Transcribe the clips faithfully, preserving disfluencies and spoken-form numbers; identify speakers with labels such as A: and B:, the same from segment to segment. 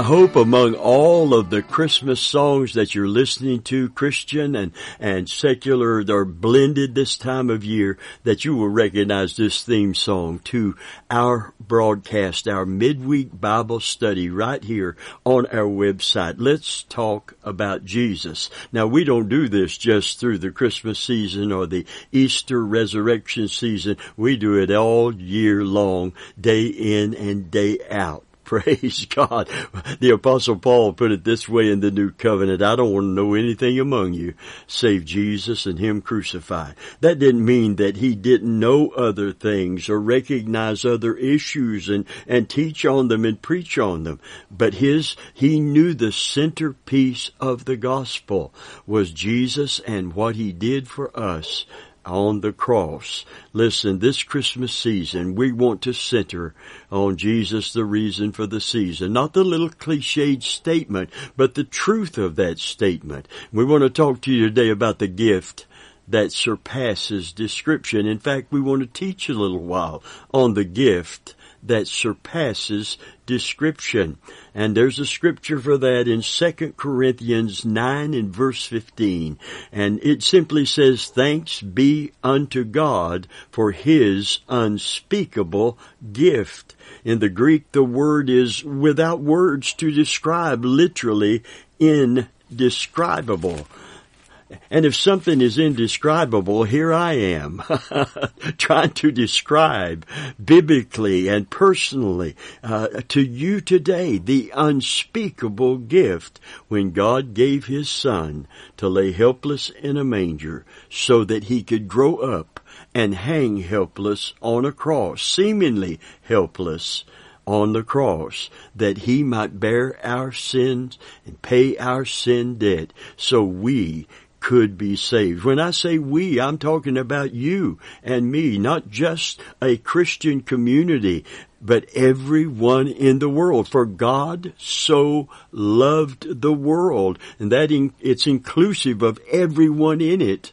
A: I hope among all of the Christmas songs that you're listening to, Christian and, and secular, they're blended this time of year, that you will recognize this theme song to our broadcast, our midweek Bible study right here on our website. Let's talk about Jesus. Now, we don't do this just through the Christmas season or the Easter resurrection season. We do it all year long, day in and day out. Praise God. The Apostle Paul put it this way in the New Covenant: I don't want to know anything among you save Jesus and Him crucified. That didn't mean that he didn't know other things or recognize other issues and, and teach on them and preach on them. But his, he knew the centerpiece of the gospel was Jesus and what He did for us on the cross. Listen, this Christmas season, we want to center on Jesus, the reason for the season. Not the little cliched statement, but the truth of that statement. We want to talk to you today about the gift that surpasses description. In fact, we want to teach a little while on the gift that surpasses description. And there's a scripture for that in Second Corinthians nine and verse fifteen. And it simply says, "Thanks be unto God for His unspeakable gift." In the Greek, the word is without words to describe, literally indescribable. And if something is indescribable, here I am trying to describe biblically and personally uh, to you today the unspeakable gift when God gave His Son to lay helpless in a manger so that He could grow up and hang helpless on a cross, seemingly helpless on the cross, that He might bear our sins and pay our sin debt so we could be saved. When I say we, I'm talking about you and me, not just a Christian community, but everyone in the world. For God so loved the world, and that in, it's inclusive of everyone in it.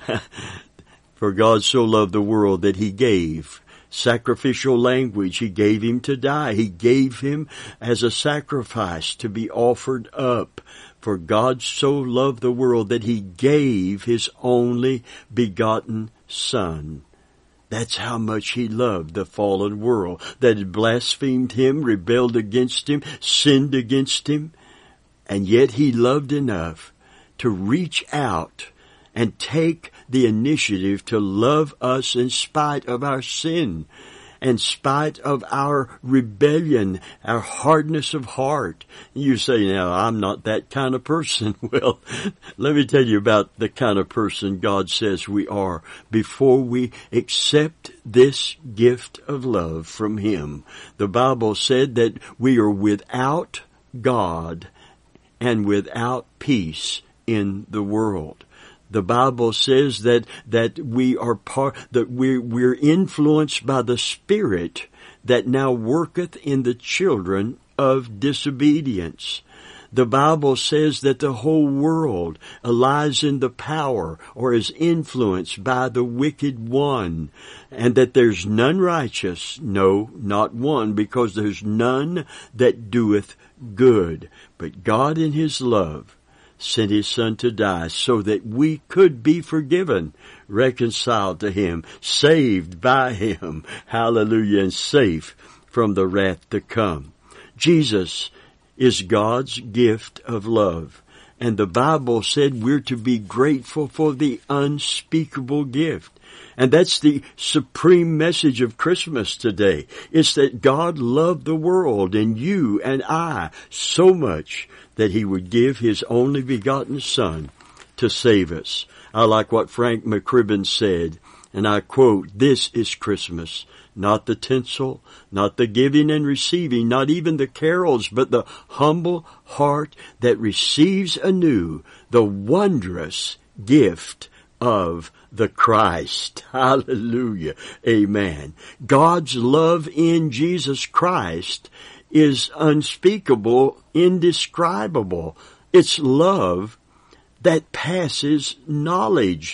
A: For God so loved the world that He gave. Sacrificial language, He gave Him to die. He gave Him as a sacrifice to be offered up. For God so loved the world that He gave His only begotten Son. That's how much He loved the fallen world that had blasphemed Him, rebelled against Him, sinned against Him. And yet He loved enough to reach out and take the initiative to love us in spite of our sin, in spite of our rebellion, our hardness of heart. You say, now, I'm not that kind of person. Well, let me tell you about the kind of person God says we are before we accept this gift of love from Him. The Bible said that we are without God and without peace in the world. The Bible says that, that we are part, that we're, we're influenced by the Spirit that now worketh in the children of disobedience. The Bible says that the whole world lies in the power or is influenced by the wicked one, and that there's none righteous, no, not one, because there's none that doeth good. But God in His love sent His Son to die so that we could be forgiven, reconciled to Him, saved by Him, hallelujah, and safe from the wrath to come. Jesus is God's gift of love. And the Bible said we're to be grateful for the unspeakable gift. And that's the supreme message of Christmas today. It's that God loved the world and you and I so much that He would give His only begotten Son to save us. I like what Frank McCribbin said, and I quote, "This is Christmas, not the tinsel, not the giving and receiving, not even the carols, but the humble heart that receives anew the wondrous gift of the Christ." Hallelujah. Amen. God's love in Jesus Christ is unspeakable, indescribable. It's love that passes knowledge.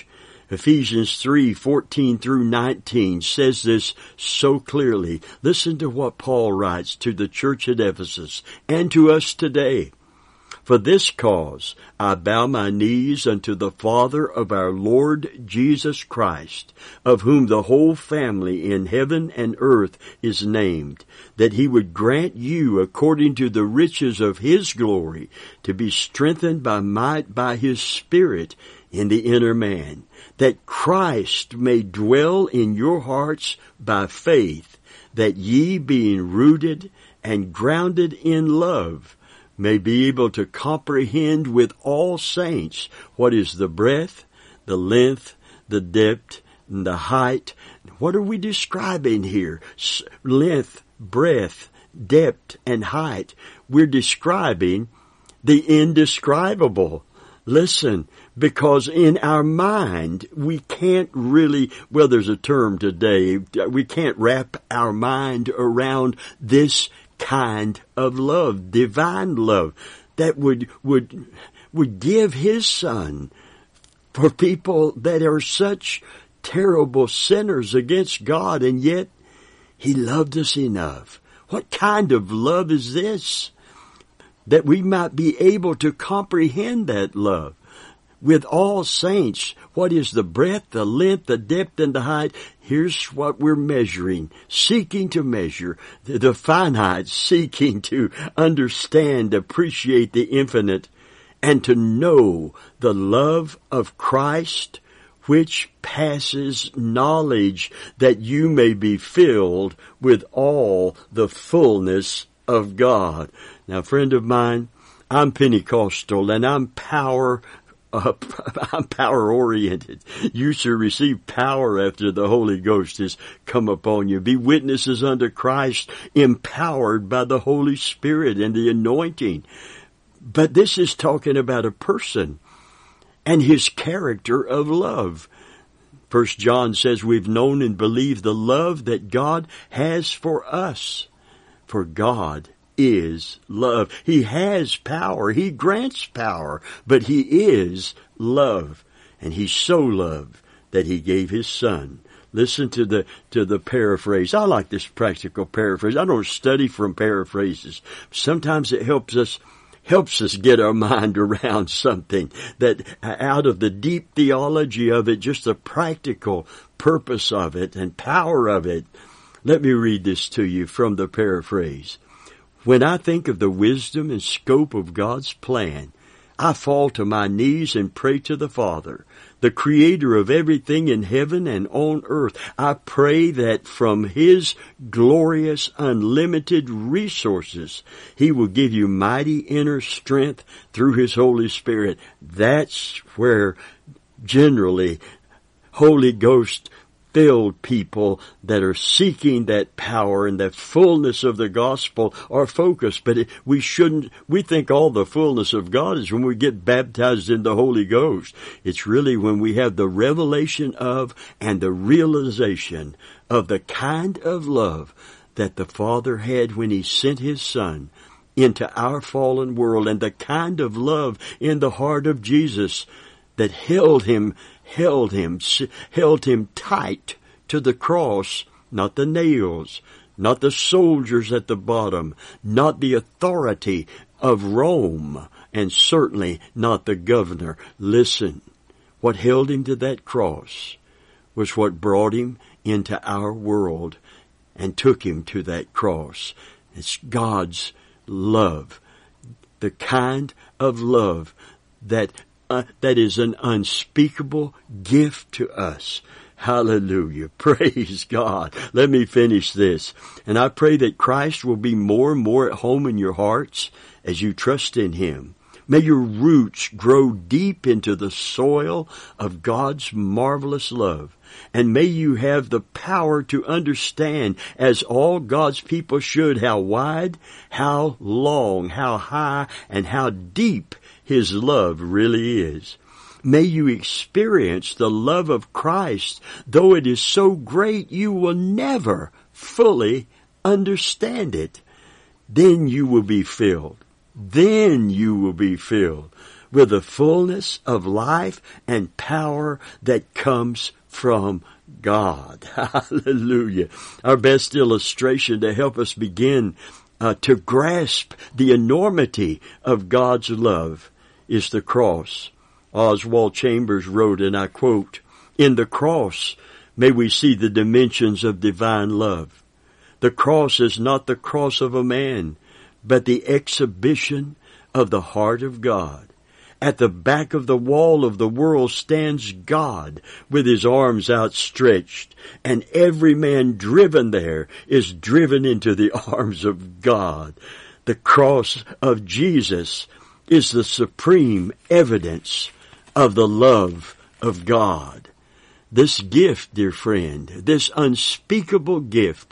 A: Ephesians three fourteen through nineteen says this so clearly. Listen to what Paul writes to the church at Ephesus and to us today. For this cause I bow my knees unto the Father of our Lord Jesus Christ, of whom the whole family in heaven and earth is named, that he would grant you, according to the riches of his glory, to be strengthened by might by his Spirit in the inner man, that Christ may dwell in your hearts by faith, that ye, being rooted and grounded in love, may be able to comprehend with all saints what is the breadth, the length, the depth, and the height. What are we describing here? Length, breadth, depth, and height. We're describing the indescribable. Listen, because in our mind, we can't really, well, there's a term today, we can't wrap our mind around this kind of love, divine love, that would, would, would give his son for people that are such terrible sinners against God, and yet he loved us enough. What kind of love is this? That we might be able to comprehend that love. With all saints, what is the breadth, the length, the depth, and the height? Here's what we're measuring, seeking to measure, the, the finite, seeking to understand, appreciate the infinite, and to know the love of Christ, which passes knowledge, that you may be filled with all the fullness of God. Now, friend of mine, I'm Pentecostal, and I'm power Uh, I'm power-oriented. You shall receive power after the Holy Ghost has come upon you. Be witnesses unto Christ, empowered by the Holy Spirit and the anointing. But this is talking about a person and his character of love. First John says we've known and believed the love that God has for us. For God is love. He has power. He grants power, but he is love. And he so loved that he gave his son. Listen to the, to the paraphrase. I like this practical paraphrase. I don't study from paraphrases. Sometimes it helps us, helps us get our mind around something, that out of the deep theology of it, just the practical purpose of it and power of it. Let me read this to you from the paraphrase. When I think of the wisdom and scope of God's plan, I fall to my knees and pray to the Father, the Creator of everything in heaven and on earth. I pray that from His glorious, unlimited resources, He will give you mighty inner strength through His Holy Spirit. That's where generally Holy Ghost filled people that are seeking that power and that fullness of the gospel are focused. But it, we shouldn't, we think all the fullness of God is when we get baptized in the Holy Ghost. It's really when we have the revelation of and the realization of the kind of love that the Father had when He sent His Son into our fallen world, and the kind of love in the heart of Jesus that held Him held him, held him tight to the cross, not the nails, not the soldiers at the bottom, not the authority of Rome, and certainly not the governor. Listen, what held him to that cross was what brought him into our world and took him to that cross. It's God's love, the kind of love that Uh, that is an unspeakable gift to us. Hallelujah. Praise God. Let me finish this. And I pray that Christ will be more and more at home in your hearts as you trust in Him. May your roots grow deep into the soil of God's marvelous love. And may you have the power to understand, as all God's people should, how wide, how long, how high, and how deep His love really is. May you experience the love of Christ, though it is so great you will never fully understand it. Then you will be filled. Then you will be filled with the fullness of life and power that comes from God. Hallelujah. Our best illustration to help us begin uh, to grasp the enormity of God's love is the cross. Oswald Chambers wrote, and I quote, "In the cross may we see the dimensions of divine love. The cross is not the cross of a man, but the exhibition of the heart of God. At the back of the wall of the world stands God with his arms outstretched, and every man driven there is driven into the arms of God. The cross of Jesus is the supreme evidence of the love of God." This gift, dear friend, this unspeakable gift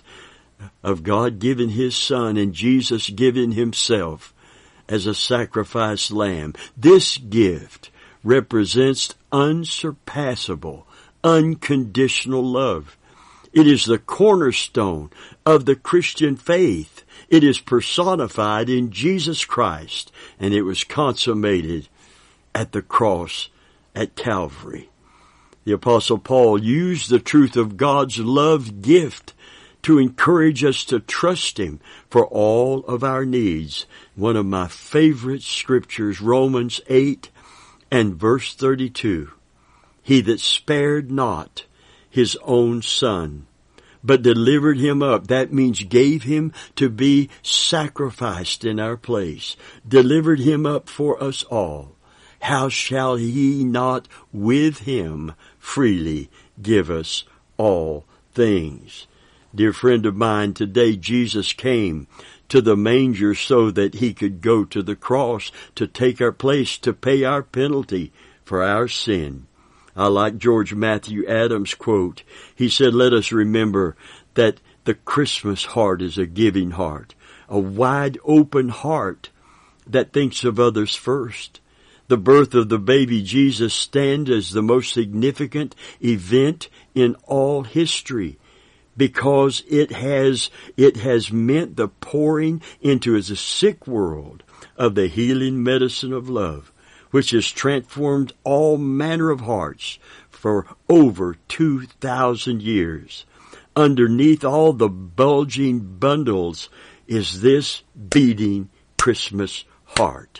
A: of God giving his Son and Jesus giving himself as a sacrificed lamb, this gift represents unsurpassable, unconditional love. It is the cornerstone of the Christian faith. It is personified in Jesus Christ, and it was consummated at the cross at Calvary. The Apostle Paul used the truth of God's love gift to encourage us to trust him for all of our needs. One of my favorite scriptures, Romans eight and verse thirty-two. "He that spared not his own Son, but delivered him up," that means gave him to be sacrificed in our place, "delivered him up for us all, how shall he not with him freely give us all things?" Dear friend of mine, today Jesus came to the manger so that he could go to the cross to take our place, to pay our penalty for our sin. I like George Matthew Adams' quote. He said, "Let us remember that the Christmas heart is a giving heart, a wide open heart that thinks of others first. The birth of the baby Jesus stands as the most significant event in all history, because it has, it has meant the pouring into a sick world of the healing medicine of love, which has transformed all manner of hearts for over two thousand years. Underneath all the bulging bundles is this beating Christmas heart.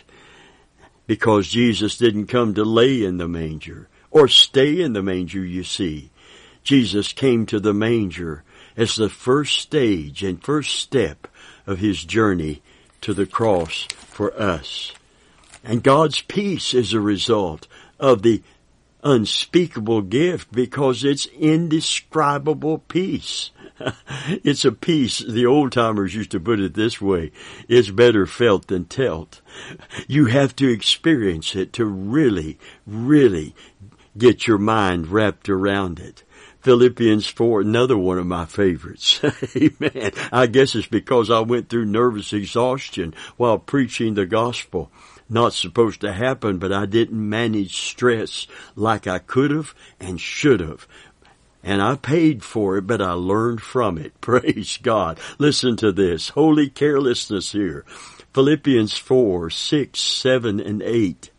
A: Because Jesus didn't come to lay in the manger or stay in the manger, you see. Jesus came to the manger as the first stage and first step of his journey to the cross for us. And God's peace is a result of the unspeakable gift, because it's indescribable peace. It's a peace, the old-timers used to put it this way, it's better felt than telt. You have to experience it to really, really get your mind wrapped around it. Philippians four, another one of my favorites. Amen. I guess it's because I went through nervous exhaustion while preaching the gospel. Not supposed to happen, but I didn't manage stress like I could have and should have. And I paid for it, but I learned from it. Praise God. Listen to this. Holy carelessness here. Philippians four, six, seven, and eight.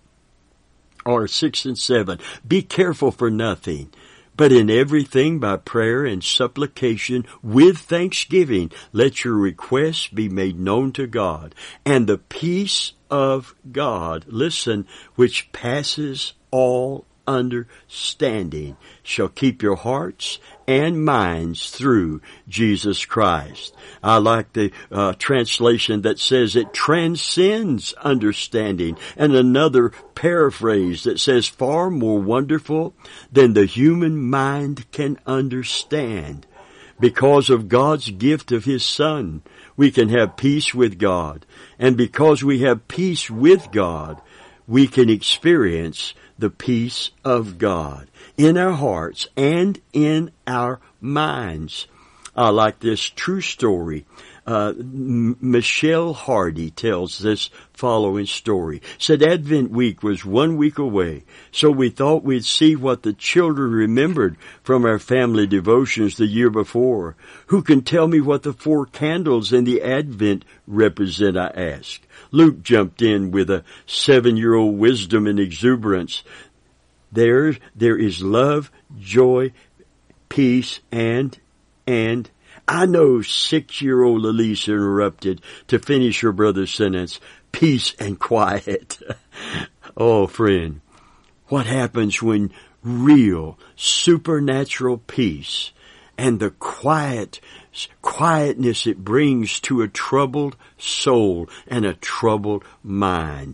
A: Or six and seven. "Be careful for nothing, but in everything by prayer and supplication with thanksgiving, let your requests be made known to God. And the peace of God," listen, "which passes all understanding, shall keep your hearts and minds through Jesus Christ." I like the uh, translation that says it transcends understanding, and another paraphrase that says far more wonderful than the human mind can understand. Because of God's gift of his Son, we can have peace with God. And because we have peace with God, we can experience the peace of God in our hearts and in our minds. I like this true story uh, M- Michelle Hardy tells this following story. Said Advent week was one week away, so we thought we'd see what the children remembered from our family devotions the year before. Who can tell me what the four candles in the Advent represent, I asked. Luke jumped in with a seven-year-old wisdom and exuberance. There, there is love, joy, peace, and, and, I know, six-year-old Elise interrupted to finish her brother's sentence, peace and quiet. Oh, friend, what happens when real, supernatural peace and the quiet, quietness it brings to a troubled soul and a troubled mind?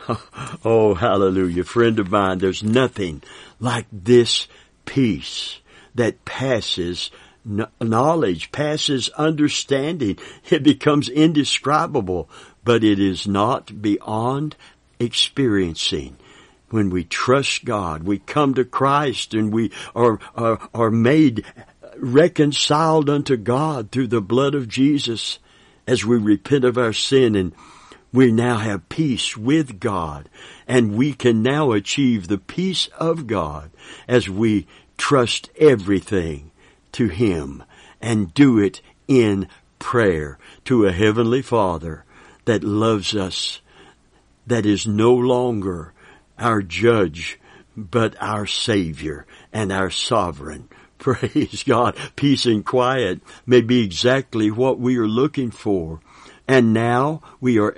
A: Oh, hallelujah. Friend of mine, there's nothing like this peace that passes knowledge, passes understanding. It becomes indescribable, but it is not beyond experiencing. When we trust God, we come to Christ and we are, are, are made reconciled unto God through the blood of Jesus as we repent of our sin, and we now have peace with God, and we can now achieve the peace of God as we trust everything to Him and do it in prayer to a Heavenly Father that loves us, that is no longer our judge, but our Savior and our sovereign. Praise God. Peace and quiet may be exactly what we are looking for. And now we are,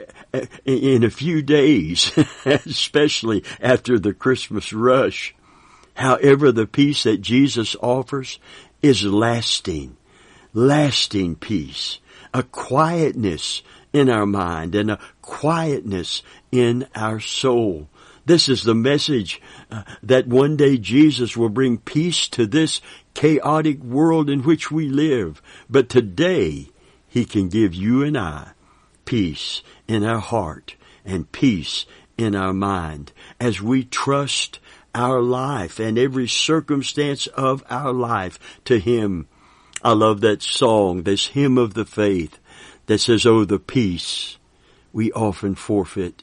A: in a few days, especially after the Christmas rush, however, the peace that Jesus offers is lasting, lasting peace, a quietness in our mind and a quietness in our soul. This is the message uh, that one day Jesus will bring peace to this chaotic world in which we live. But today, He can give you and I peace in our heart and peace in our mind as we trust our life and every circumstance of our life to Him. I love that song, this hymn of the faith that says, oh, the peace we often forfeit,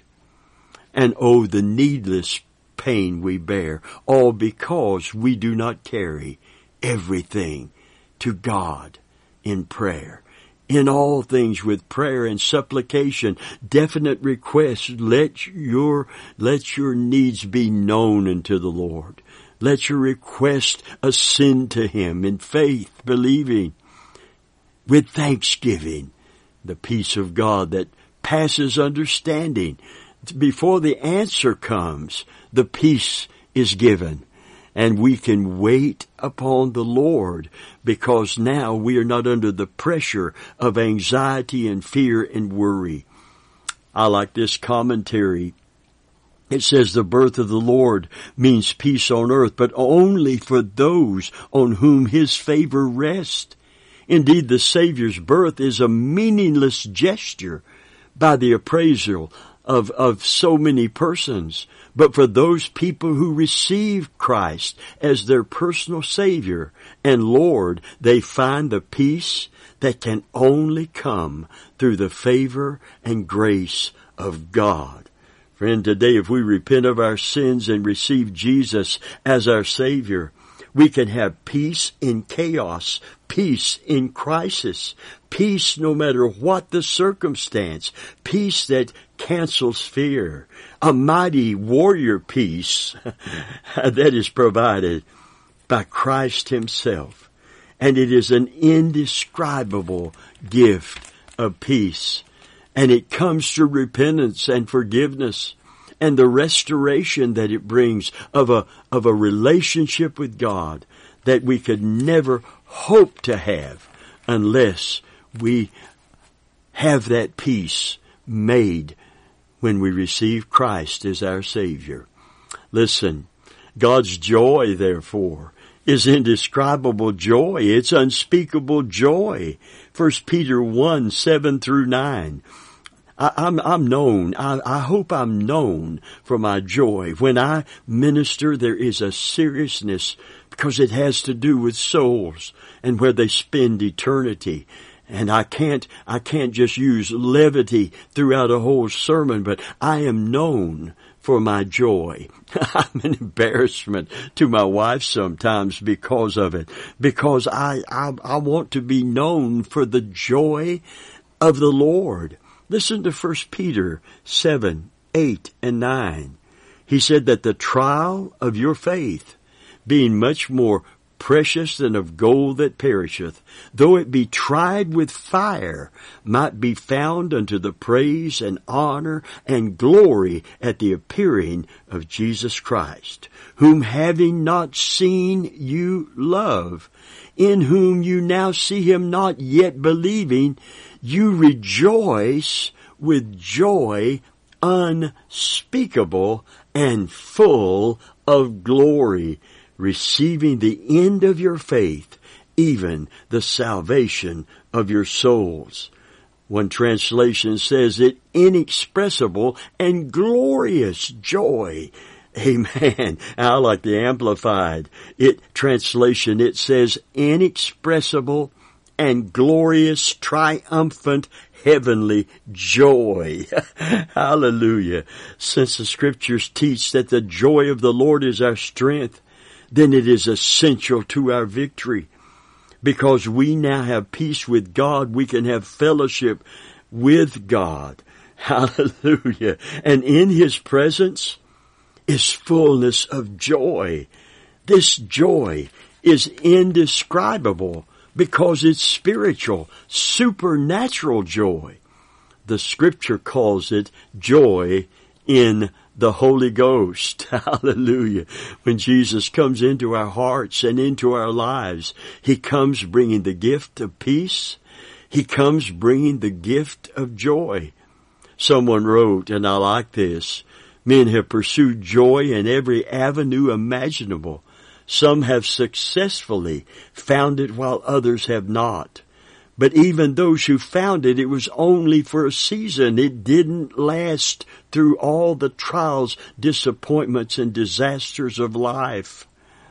A: and oh, the needless pain we bear, all because we do not carry everything to God in prayer. In all things with prayer and supplication, definite requests, let your, let your needs be known unto the Lord. Let your request ascend to Him in faith, believing, with thanksgiving, the peace of God that passes understanding. Before the answer comes, the peace is given. And we can wait upon the Lord because now we are not under the pressure of anxiety and fear and worry. I like this commentary. It says the birth of the Lord means peace on earth, but only for those on whom His favor rests. Indeed, the Savior's birth is a meaningless gesture by the appraisal of, of so many persons. But for those people who receive Christ as their personal Savior and Lord, they find the peace that can only come through the favor and grace of God. Friend, today if we repent of our sins and receive Jesus as our Savior, we can have peace in chaos, peace in crisis, peace no matter what the circumstance, peace that cancels fear, a mighty warrior peace that is provided by Christ Himself. And it is an indescribable gift of peace. And it comes through repentance and forgiveness and the restoration that it brings of a, of a relationship with God that we could never hope to have unless we have that peace made when we receive Christ as our Savior. Listen, God's joy, therefore, is indescribable joy. It's unspeakable joy. First Peter one, seven through nine. I, I'm, I'm known, I, I hope I'm known for my joy. When I minister, there is a seriousness because it has to do with souls and where they spend eternity. And I can't, I can't just use levity throughout a whole sermon, but I am known for my joy. I'm an embarrassment to my wife sometimes because of it, because I, I, I want to be known for the joy of the Lord. Listen to First Peter seven, eight, and nine. He said that the trial of your faith, being much more precious than of gold that perisheth, though it be tried with fire, might be found unto the praise and honor and glory at the appearing of Jesus Christ, whom having not seen you love, in whom you now see him not yet believing, you rejoice with joy unspeakable and full of glory, receiving the end of your faith, even the salvation of your souls. One translation says it inexpressible and glorious joy. Amen. I like the Amplified. It translation, it says inexpressible and glorious, triumphant, heavenly joy. Hallelujah. Since the Scriptures teach that the joy of the Lord is our strength, then it is essential to our victory. Because we now have peace with God, we can have fellowship with God. Hallelujah. And in His presence is fullness of joy. This joy is indescribable because it's spiritual, supernatural joy. The Scripture calls it joy in the Holy Ghost. Hallelujah. When Jesus comes into our hearts and into our lives, He comes bringing the gift of peace. He comes bringing the gift of joy. Someone wrote, and I like this, men have pursued joy in every avenue imaginable. Some have successfully found it while others have not. But even those who found it, it was only for a season. It didn't last through all the trials, disappointments, and disasters of life.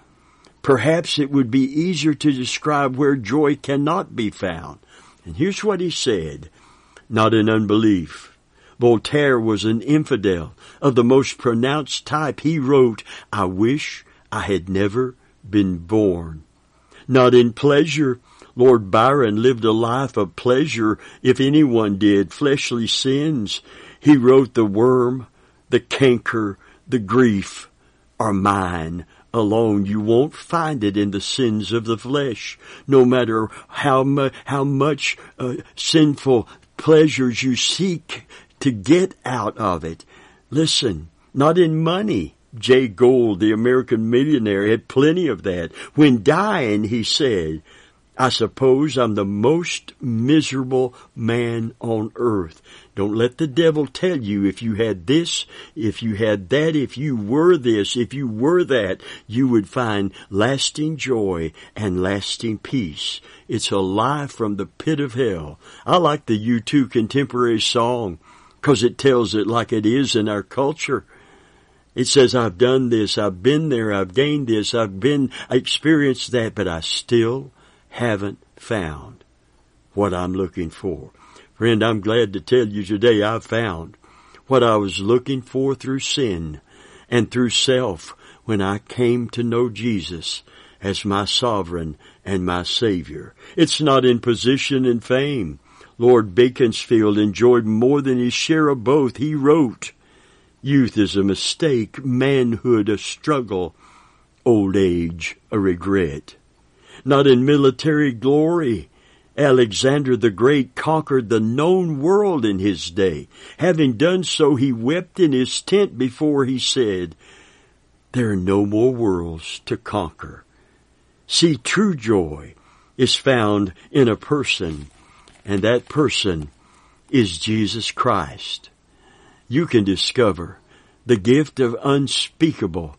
A: Perhaps it would be easier to describe where joy cannot be found. And here's what he said, not in unbelief. Voltaire was an infidel of the most pronounced type. He wrote, I wish I had never been born. Not in pleasure. Lord Byron lived a life of pleasure, if anyone did, fleshly sins. He wrote, the worm, the canker, the grief are mine alone. You won't find it in the sins of the flesh, no matter how, mu- how much uh, sinful pleasures you seek to get out of it. Listen, not in money. Jay Gould, the American millionaire, had plenty of that. When dying, he said, I suppose I'm the most miserable man on earth. Don't let the devil tell you if you had this, if you had that, if you were this, if you were that, you would find lasting joy and lasting peace. It's a lie from the pit of hell. I like the U two contemporary song because it tells it like it is in our culture. It says, I've done this, I've been there, I've gained this, I've been, I experienced that, but I still haven't found what I'm looking for. Friend, I'm glad to tell you today I've found what I was looking for through sin and through self when I came to know Jesus as my sovereign and my Savior. It's not in position and fame. Lord Beaconsfield enjoyed more than his share of both. He wrote, youth is a mistake, manhood a struggle, old age a regret. Not in military glory. Alexander the Great conquered the known world in his day. Having done so, he wept in his tent before he said, there are no more worlds to conquer. See, true joy is found in a person, and that person is Jesus Christ. You can discover the gift of unspeakable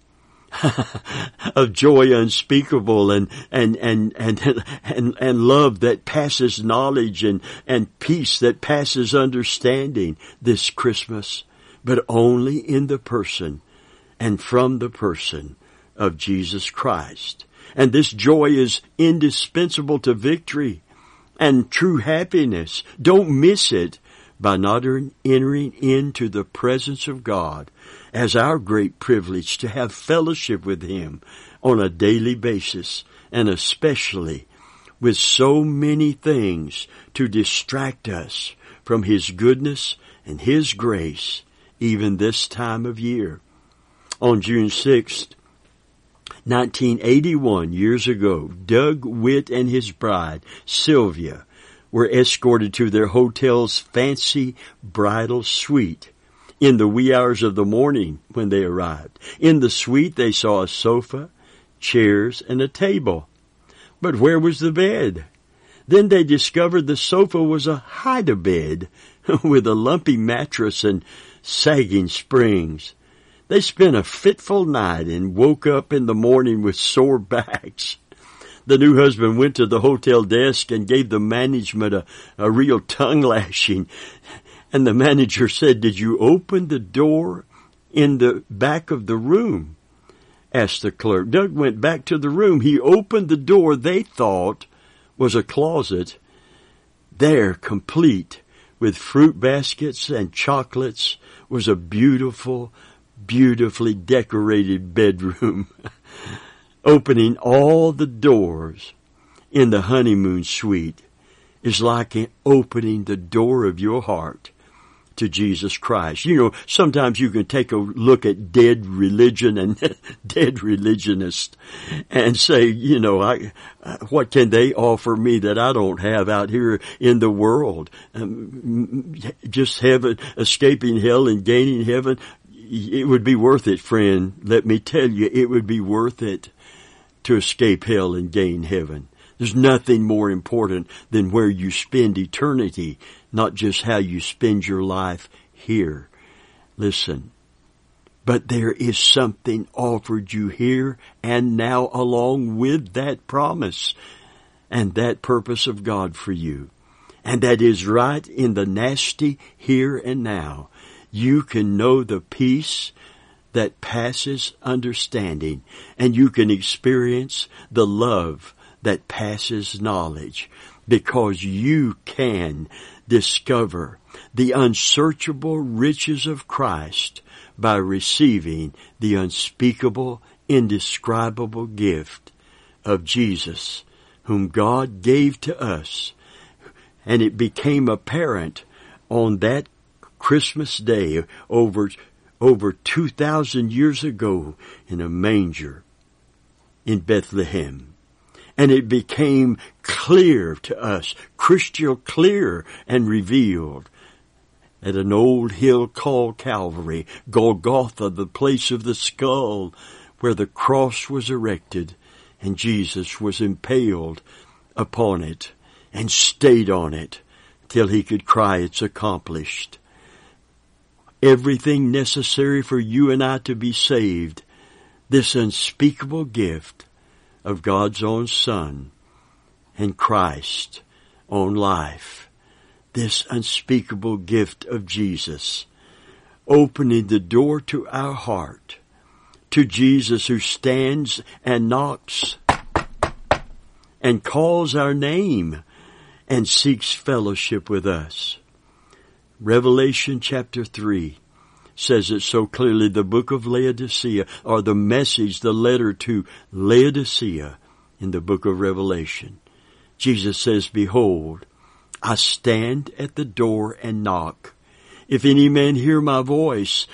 A: of joy unspeakable and, and, and, and, and, and love that passes knowledge and, and peace that passes understanding this Christmas, but only in the person and from the person of Jesus Christ. And this joy is indispensable to victory. and true happiness. Don't miss it by not entering into the presence of God as our great privilege to have fellowship with Him on a daily basis, and especially with so many things to distract us from His goodness and His grace, even this time of year. On June sixth, nineteen eighty-one, years ago, Doug Witt and his bride, Sylvia, were escorted to their hotel's fancy bridal suite in the wee hours of the morning when they arrived. In the suite, they saw a sofa, chairs, and a table. But where was the bed? Then they discovered the sofa was a hide-a-bed with a lumpy mattress and sagging springs. They spent a fitful night and woke up in the morning with sore backs. The new husband went to the hotel desk and gave the management a, a real tongue lashing. And the manager said, "Did you open the door in the back of the room?" asked the clerk. Doug went back to the room. He opened the door they thought was a closet. There, complete with fruit baskets and chocolates, was a beautiful, beautifully decorated bedroom. Opening all the doors in the honeymoon suite is like opening the door of your heart to Jesus Christ. You know, sometimes you can take a look at dead religion and dead religionists and say, you know, I, what can they offer me that I don't have out here in the world? Um, just heaven, escaping hell and gaining heaven. It would be worth it, friend. Let me tell you, it would be worth it to escape hell and gain heaven. There's nothing more important than where you spend eternity, not just how you spend your life here. Listen, but there is something offered you here and now along with that promise and that purpose of God for you. And that is right in the nasty here and now. You can know the peace that passes understanding, and you can experience the love that passes knowledge, because you can discover the unsearchable riches of Christ by receiving the unspeakable, indescribable gift of Jesus, whom God gave to us. And it became apparent on that Christmas day over over two thousand years ago in a manger in Bethlehem. And it became clear to us, crystal clear and revealed, at an old hill called Calvary, Golgotha, the place of the skull, where the cross was erected and Jesus was impaled upon it and stayed on it till he could cry, "It's accomplished." Everything necessary for you and I to be saved, this unspeakable gift of God's own Son and Christ's own life, this unspeakable gift of Jesus, opening the door to our heart, to Jesus who stands and knocks and calls our name and seeks fellowship with us. Revelation chapter three says it so clearly. The book of Laodicea, or the message, the letter to Laodicea in the book of Revelation. Jesus says, "Behold, I stand at the door and knock. If any man hear my voice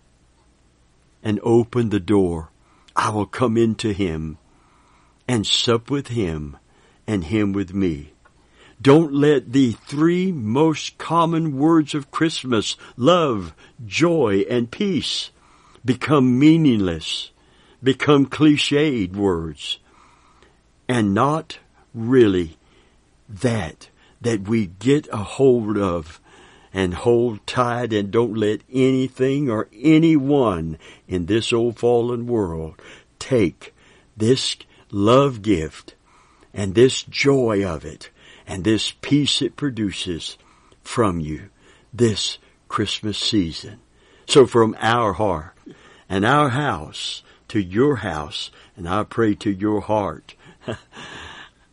A: and open the door, I will come into him and sup with him and him with me." Don't let the three most common words of Christmas, love, joy, and peace, become meaningless, become cliched words, and not really that that we get a hold of and hold tight, and don't let anything or anyone in this old fallen world take this love gift and this joy of it and this peace it produces from you this Christmas season. So from our heart and our house to your house, and I pray to your heart,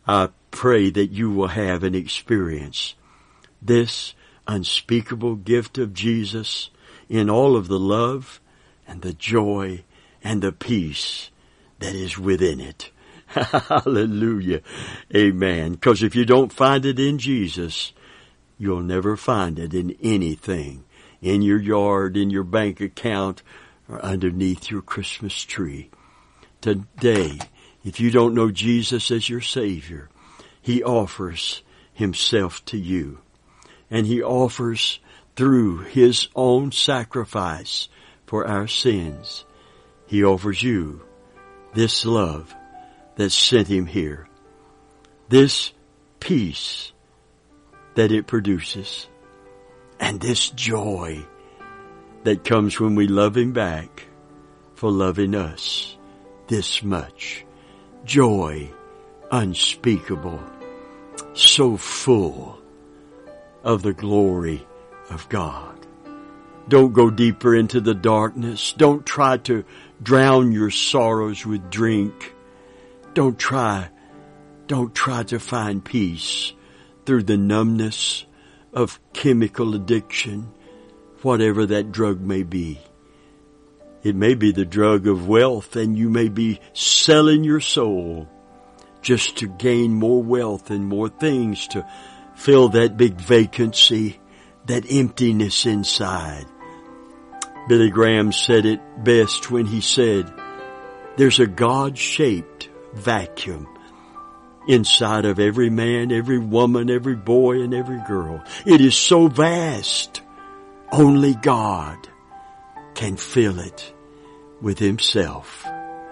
A: I pray that you will have and experience this unspeakable gift of Jesus in all of the love and the joy and the peace that is within it. Hallelujah. Amen. Because if you don't find it in Jesus, you'll never find it in anything, in your yard, in your bank account, or underneath your Christmas tree. Today, if you don't know Jesus as your Savior, He offers Himself to you. And He offers through His own sacrifice for our sins. He offers you this love that sent Him here. This peace that it produces. And this joy that comes when we love Him back for loving us this much. Joy unspeakable, so full of the glory of God. Don't go deeper into the darkness. Don't try to drown your sorrows with drink. Don't try, don't try to find peace through the numbness of chemical addiction, whatever that drug may be. It may be the drug of wealth, and you may be selling your soul just to gain more wealth and more things to fill that big vacancy, that emptiness inside. Billy Graham said it best when he said, there's a God-shaped vacuum inside of every man, every woman, every boy, and every girl. It is so vast, only God can fill it with Himself.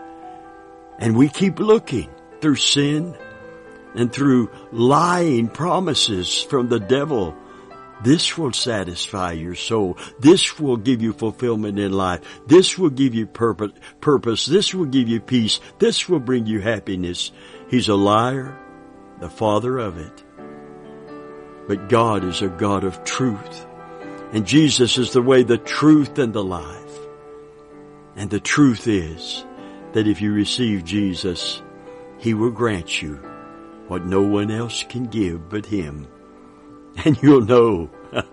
A: And we keep looking through sin and through lying promises from the devil. This will satisfy your soul. This will give you fulfillment in life. This will give you purpose. purpose. This will give you peace. This will bring you happiness. He's a liar, the father of it. But God is a God of truth. And Jesus is the way, the truth, and the life. And the truth is that if you receive Jesus, He will grant you what no one else can give but Him. And you'll know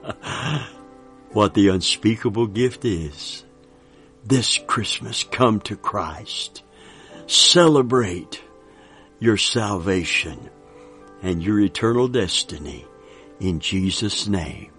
A: what the unspeakable gift is. This Christmas, come to Christ. Celebrate your salvation and your eternal destiny in Jesus' name.